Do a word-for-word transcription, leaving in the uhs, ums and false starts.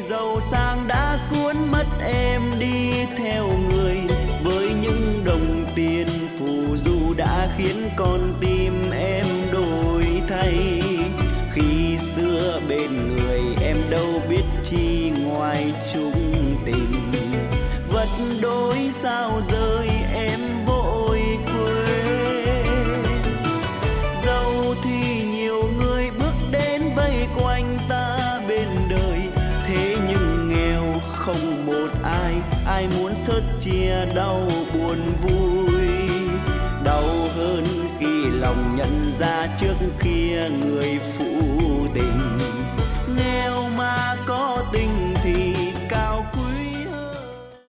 giàu sang đã cuốn mất em đi theo người, với những đồng tiền phù du đã khiến con tim em đổi thay. Khi xưa bên người em đâu biết chi ngoài chung tình, vật đôi sao rơi em vội quên. Dẫu thì nhiều người bước đến vây quanh ta bên đời, thế nhưng nghèo không một ai, ai muốn sớt chia đau buồn vui. Đau hơn khi lòng nhận ra trước kia người phụ tình,